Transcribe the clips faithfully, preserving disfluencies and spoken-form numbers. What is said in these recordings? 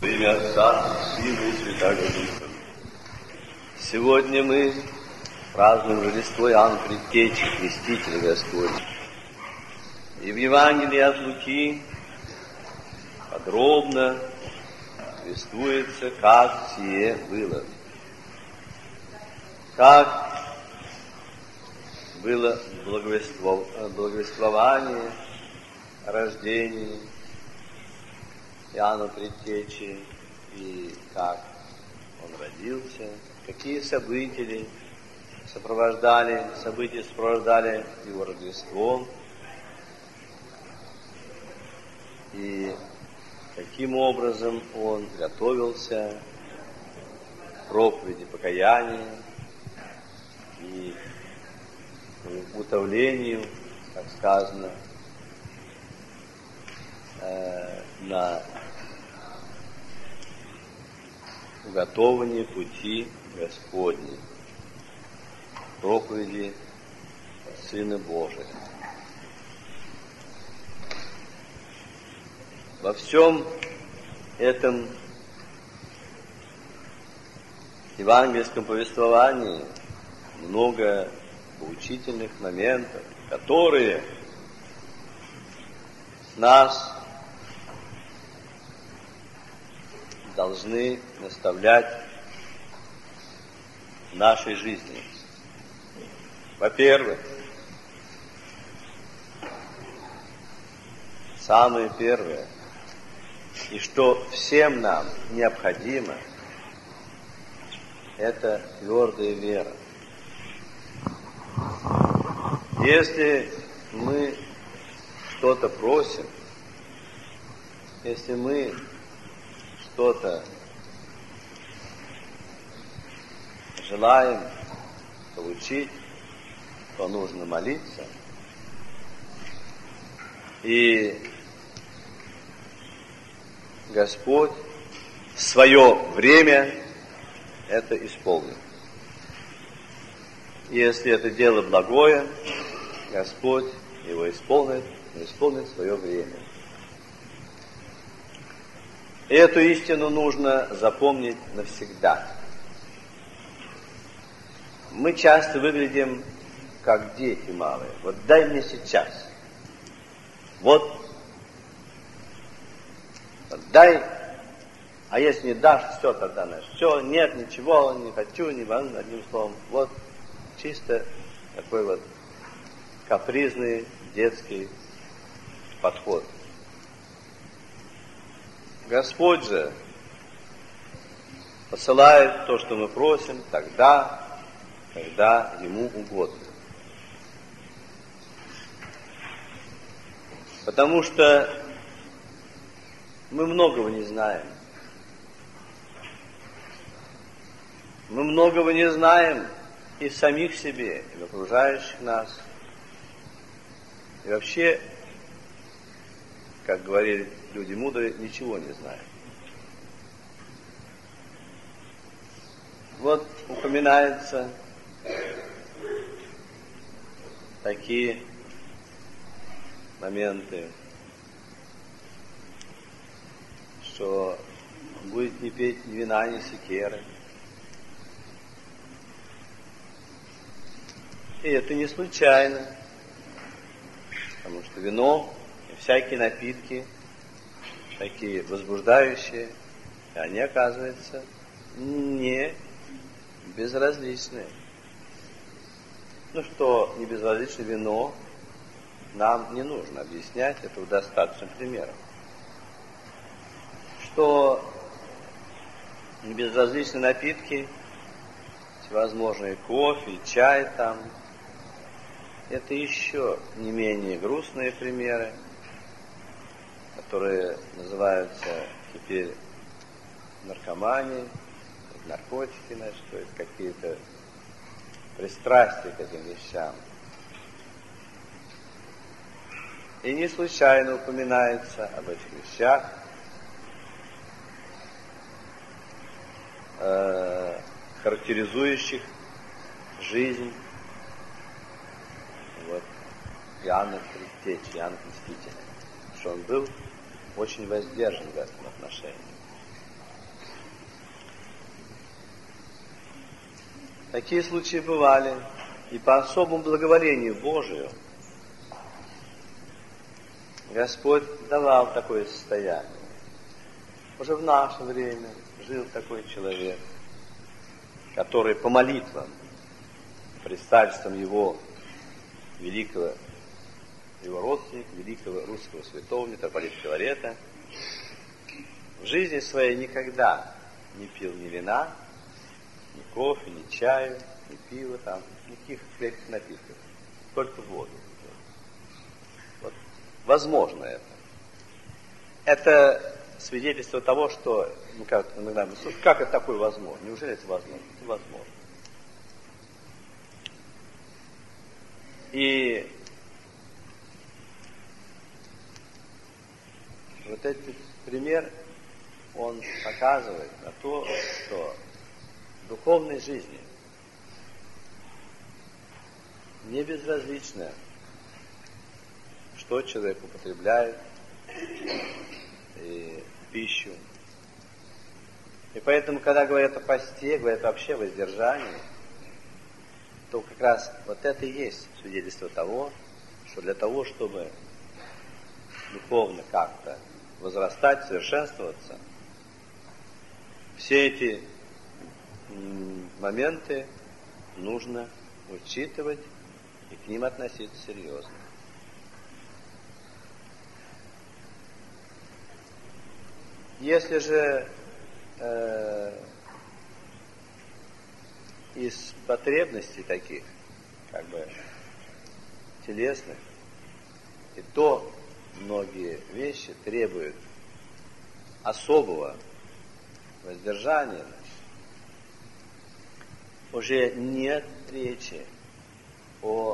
Во имя Отца, Сына и Святаго Духа. Сегодня мы празднуем Рождество Иоанна Предтечи, Крестителя Господня. И в Евангелии от Луки подробно повествуется, как сие было. Как было благовествование о рождении Иоанна Предтечи, и как он родился, какие события сопровождали, события сопровождали его Рождеством, и каким образом он готовился к проповеди покаяния и к уготовлению, как сказано, э, на уготование пути Господней, проповеди Сына Божия. Во всем этом евангельском повествовании много поучительных моментов, которые нас должны наставлять в нашей жизни. Во-первых, самое первое, и что всем нам необходимо, это твердая вера. Если мы что-то просим, если мы что-то желаем получить, то нужно молиться. И Господь в свое время это исполнит. Если это дело благое, Господь его исполнит, но исполнит в свое время. И эту истину нужно запомнить навсегда. Мы часто выглядим как дети малые. Вот дай мне сейчас. Вот, вот дай, а если не дашь, все тогда, знаешь, все, нет, ничего, не хочу, не могу, одним словом. Вот чисто такой вот капризный детский подход. Господь же посылает то, что мы просим, тогда, когда Ему угодно. Потому что мы многого не знаем. Мы многого не знаем и в самих себе, и в окружающих нас. И вообще, как говорили люди мудрые, ничего не знают. Вот упоминаются такие моменты, что будет не петь ни вина, ни секеры. И это не случайно, потому что вино и всякие напитки, такие возбуждающие, и они, оказывается, не безразличны. Ну что, не безразлично вино, нам не нужно объяснять, этого достаточно примеров. Что не безразличны напитки, всевозможные кофе, чай там, это еще не менее грустные примеры, которые называются теперь наркоманией, наркотики, значит, то есть какие-то пристрастия к этим вещам. И не случайно упоминается об этих вещах, э, характеризующих жизнь вот Иоанна Предтечи, Иоанна Крестителя, что он был очень воздержан в этом отношении. Такие случаи бывали, и по особому благоволению Божию Господь давал такое состояние. Уже в наше время жил такой человек, который по молитвам, предстательством его великого, его родственника, великого русского святого митрополита Филарета, в жизни своей никогда не пил ни вина, ни кофе, ни чаю, ни пива, там, никаких крепких напитков, только воду. Вот. Возможно это. Это свидетельство того, что, ну как, иногда, ну, слушай, как это такое возможно? Неужели это возможно? Это возможно. И вот этот пример, он показывает на то, что в духовной жизни не безразлично, что человек употребляет и пищу. И поэтому, когда говорят о посте, говорят вообще о воздержании, то как раз вот это и есть свидетельство того, что для того, чтобы духовно как-то возрастать, совершенствоваться, все эти моменты нужно учитывать и к ним относиться серьезно. Если же э, из потребностей таких, как бы телесных, и то многие вещи требуют особого воздержания, уже нет речи о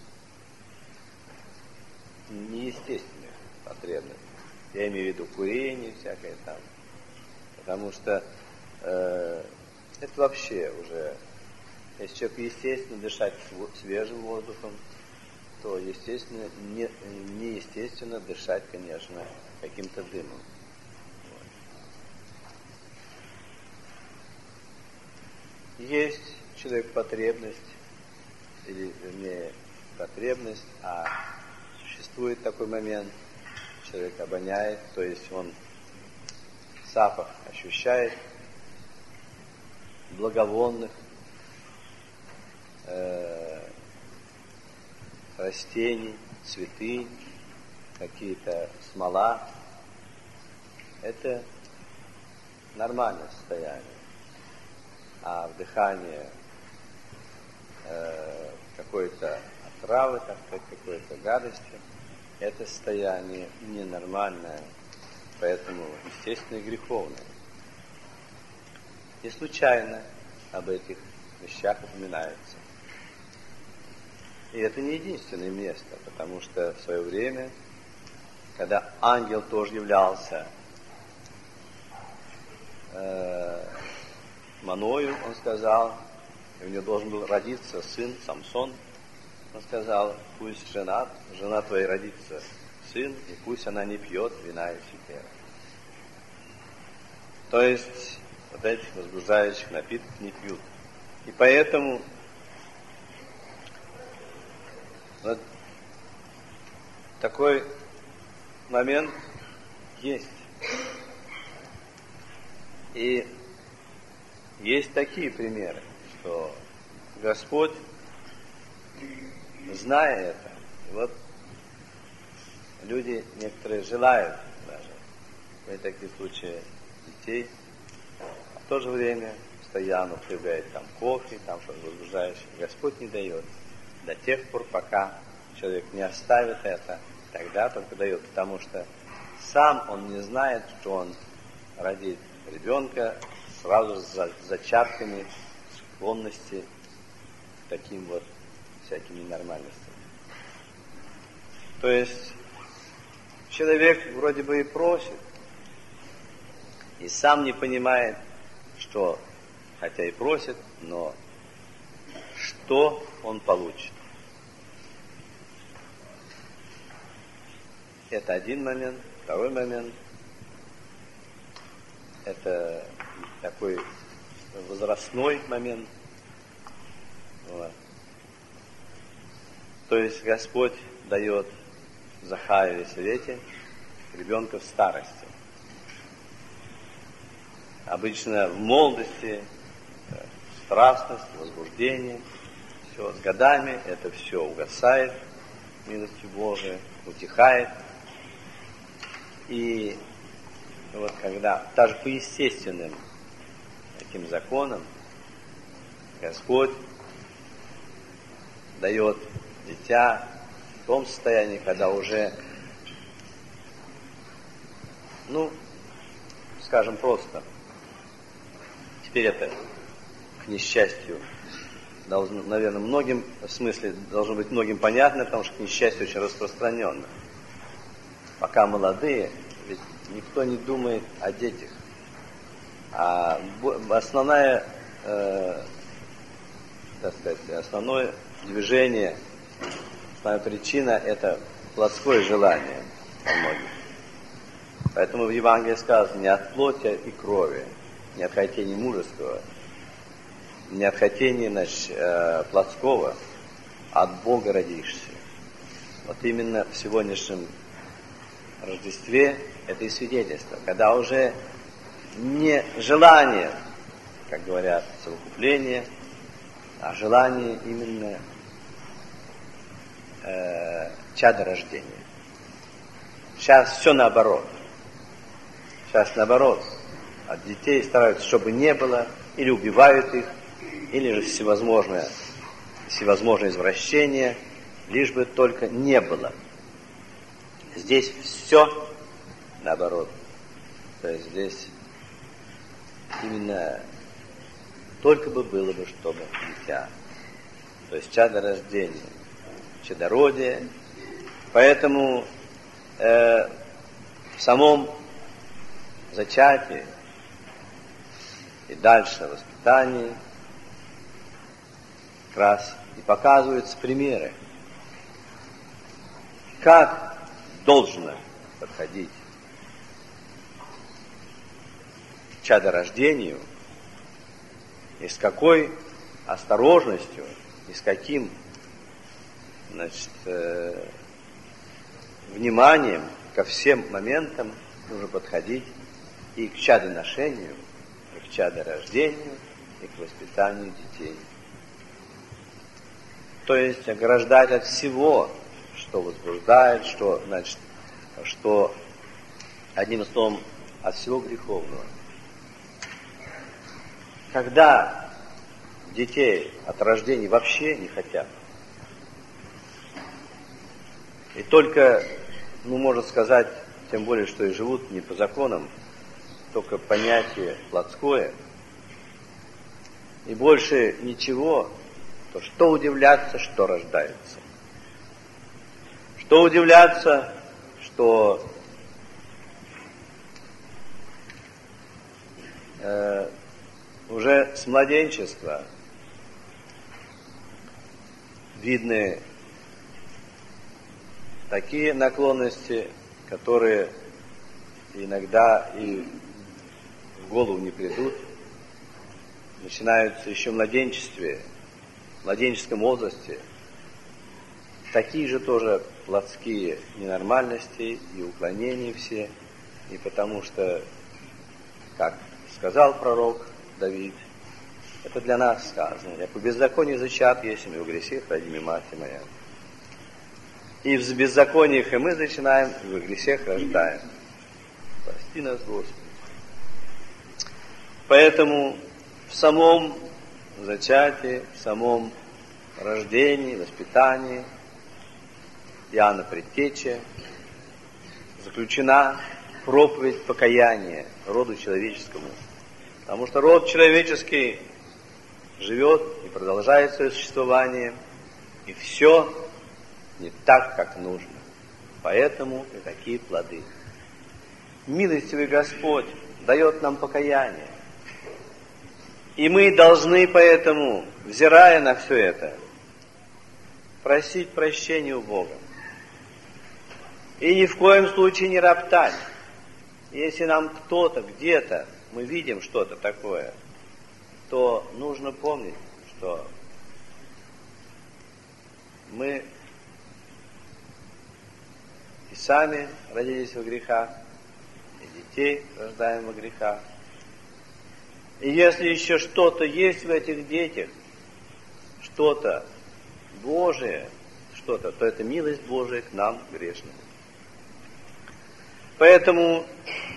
неестественных потребностях. Я имею в виду курение всякое там. Потому что э, это вообще уже, если человек естественно дышать свежим воздухом, то естественно, не, неестественно дышать, конечно, каким-то дымом. Вот. Есть человек потребность, или вернее потребность, а существует такой момент, человек обоняет, то есть он запах ощущает благовонных э, растений, цветы, какие-то смола. Это нормальное состояние. А вдыхание э, какой-то отравы, так сказать, какой-то гадости, это состояние ненормальное, поэтому, естественно, и греховное. И случайно об этих вещах упоминается. И это не единственное место, потому что в свое время, когда ангел тоже являлся э, Маною, он сказал, и у него должен был родиться сын Самсон, он сказал, пусть жена, жена твоя родится сын, и пусть она не пьет вина и сикера. То есть вот этих возбуждающих напитков не пьют. И поэтому вот такой момент есть. И есть такие примеры, что Господь, зная это, вот люди некоторые желают даже, в таких случаях, детей, а в то же время постоянно употребляет там кофе, там что-то возбуждающее. Господь не дает до тех пор, пока человек не оставит это, тогда только дает, потому что сам он не знает, что он родит ребенка сразу с зачатками склонности к таким вот всяким ненормальностям. То есть человек вроде бы и просит, и сам не понимает, что, хотя и просит, но что он получит. Это один момент. Второй момент – это такой возрастной момент. Вот. То есть Господь дает Захарию и Елисавете ребенка в старости. Обычно в молодости страстность, возбуждение, все, с годами это все угасает, милостью Божией, утихает. И вот когда, даже по естественным таким законам, Господь дает дитя в том состоянии, когда уже, ну, скажем просто, теперь это, к несчастью, должно, наверное, многим, в смысле, должно быть многим понятно, потому что к несчастью очень распространенно. Пока молодые, ведь никто не думает о детях. А основная, э, так сказать, основное движение, основная причина – это плотское желание у многих. Поэтому в Евангелии сказано: не от плоти и крови, не от хотения мужеского, не от хотения, значит, э, плотского, а от Бога родишься. Вот именно в сегодняшнем Рождестве это и свидетельство, когда уже не желание, как говорят, совокупление, а желание именно э, чадорождения. Сейчас все наоборот. Сейчас наоборот. От детей стараются, чтобы не было, или убивают их, или же всевозможные, всевозможные извращения, лишь бы только не было. Здесь все наоборот. То есть здесь именно только бы было бы, чтобы дитя. То есть чадорождение, чадородие. Поэтому э, в самом зачатии и дальше воспитании как раз и показываются примеры, как должно подходить к чадорождению и с какой осторожностью и с каким, значит, э, вниманием ко всем моментам нужно подходить и к чадоношению, и к чадорождению, и к воспитанию детей. То есть ограждать от всего, что возбуждает, что, значит, что, одним словом, от всего греховного. Когда детей от рождения вообще не хотят, и только, ну, можно сказать, тем более, что и живут не по законам, только понятие плотское, и больше ничего, то что удивляться, что рождается? Что удивляться, что э, уже с младенчества видны такие наклонности, которые иногда и в голову не придут, начинаются еще в младенчестве, в младенческом возрасте, такие же тоже плотские ненормальности и уклонения все, и потому что, как сказал пророк Давид, это для нас сказано: «Я по беззаконию зачат, если и в грехах родими мать моя». И в беззакониях и мы начинаем, и в грехах рождаем. Прости нас, Господи. Поэтому в самом зачатии, в самом рождении, воспитании Иоанна Предтечи заключена проповедь покаяния роду человеческому. Потому что род человеческий живет и продолжает свое существование, и все не так, как нужно. Поэтому и такие плоды. Милостивый Господь дает нам покаяние. И мы должны поэтому, взирая на все это, просить прощения у Бога. И ни в коем случае не роптать. Если нам кто-то, где-то, мы видим что-то такое, то нужно помнить, что мы и сами родились во грехах, и детей рождаем во грехах. И если еще что-то есть в этих детях, что-то Божие, что-то, то это милость Божия к нам, грешным. Поэтому,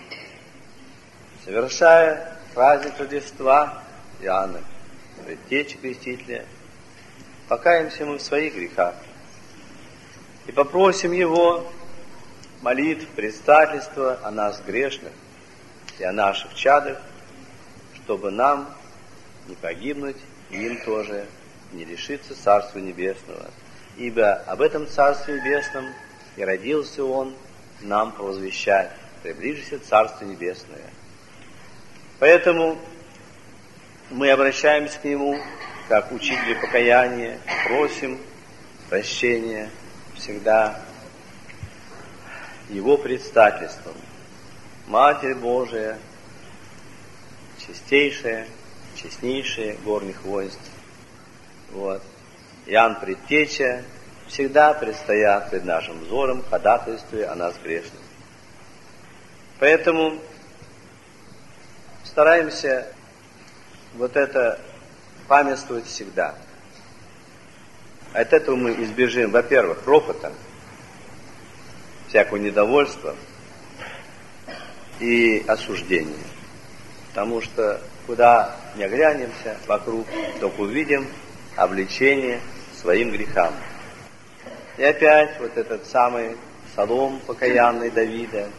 совершая праздник Рождества Иоанна, Предтечи Крестителя, покаемся мы в своих грехах и попросим Его молитв, предстательства о нас грешных и о наших чадах, чтобы нам не погибнуть, и им тоже не лишиться Царства Небесного. Ибо об этом Царстве Небесном и родился Он нам провозвещать: приближится Царство Небесное. Поэтому мы обращаемся к Нему, как учители покаяния, просим прощения всегда Его предстательством. Матерь Божия, чистейшая, честнейшая горних воинств. Вот. Иоанн Предтеча всегда предстоят пред нашим взором, ходатайствуя о нас грешных. Поэтому стараемся вот это памятствовать всегда. От этого мы избежим, во-первых, ропота, всякого недовольства и осуждения. Потому что куда ни оглянемся вокруг, только увидим обличение своим грехам. И опять вот этот самый псалом покаянный Давида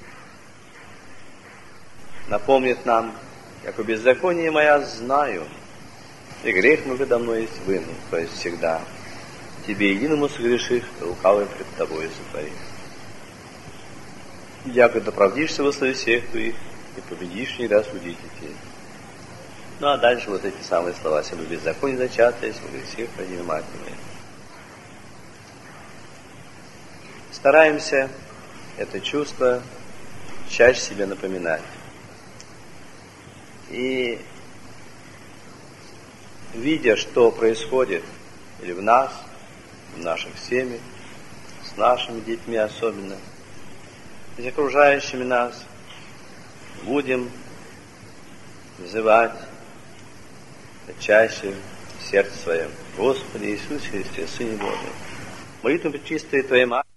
напомнит нам: «Яко беззаконие моя знаю, и грех мой предо мной есть вину», то есть всегда тебе единому согрешив, лукавый пред тобой сотворив. Яко доправдишься во славе всех твоих, и победишь не рассудить детей. Ну а дальше вот эти самые слова: «Себо беззаконие зачатое, если вы всех родили мать моя». Стараемся это чувство чаще себе напоминать. И видя, что происходит или в нас, в наших семьях, с нашими детьми особенно, и с окружающими нас, будем взывать чаще в сердце своем: Господи Иисусе Христе, Сыне Божий, молитву пречистой Твоей Матери,